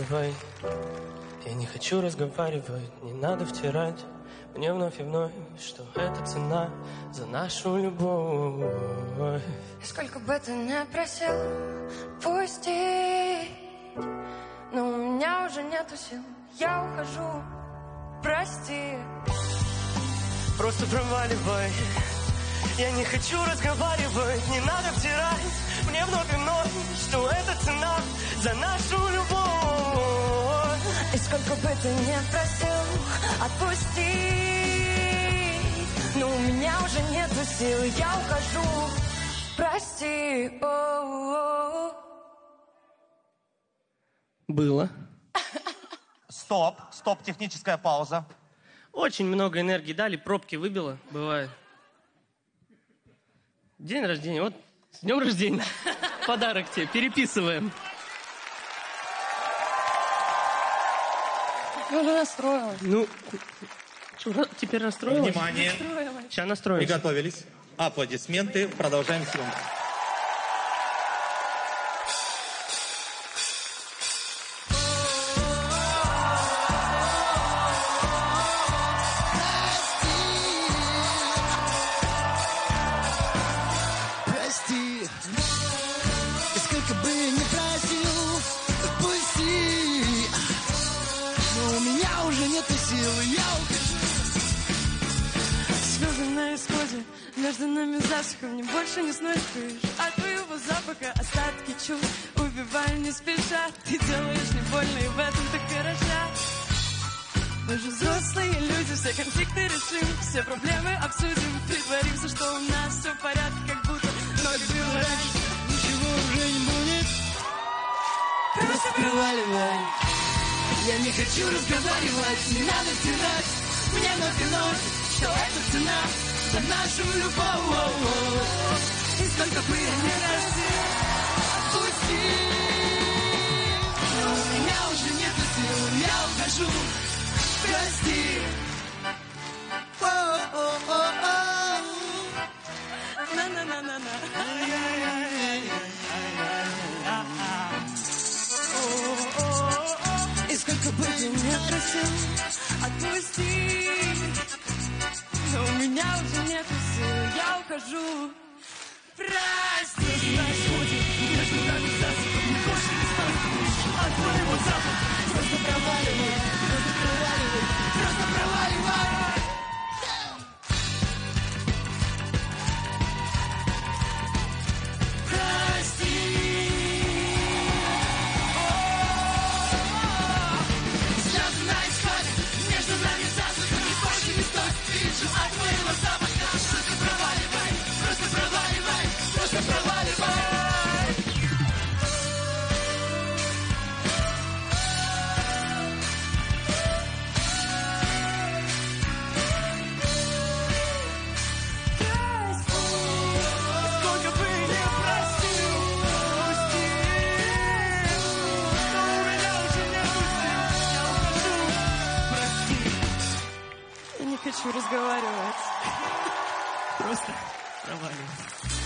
проваливай. Я не хочу разговаривать, не надо втирать мне вновь и вновь, что это цена за нашу любовь. И сколько бы ты ни просил пустить, но у меня уже нету сил, я ухожу, прости. Просто проваливай. Я не хочу разговаривать, не надо втирать мне вновь и вновь, что это цена за нашу любовь. И сколько бы ты ни просил отпустить, но у меня уже нету сил, я ухожу, прости. Было. Стоп, техническая пауза. Очень много энергии дали, пробки выбило, бывает. День рождения, вот с днем рождения. Подарок тебе, переписываем. Я уже настроилась. Ну, что, теперь настроилась? Внимание. Сейчас настроимся. Приготовились. Аплодисменты. Продолжаем съемку. Между нами засуха, мне больше не сносишь от твоего запаха остатки чувств убиваю не спеша. Ты делаешь не больно, и в этом так хороша. Мы же взрослые люди, все конфликты решим, все проблемы обсудим, притворимся, что у нас все в порядке, как будто ночь была раньше. Ничего уже не будет, просто проваливай. Я не хочу разговаривать, не надо втирать мне вновь и вновь, что это цена за нашу любовь. И сколько бы я ни просил отпусти, но у меня уже нет сил, я ухожу, прости. На-на-на-на-на. И сколько бы я ни просил отпусти, но у меня уже нет сил, я ухожу, прости. Происходит между нами засуха, мне больше не спасешь от твоего запаха. Просто проваливай, просто проваливай, просто проваливай. Прости. Слезы на исходе, между нами засуха, мне больше не стоит. Вижу от твоего запаха, просто проваливай, просто проваливай, просто проваливай. Сколько бы ни просил отпусти, но у меня уже нет сил, я ухожу, прости. Я не хочу разговаривать. Просто проваливай.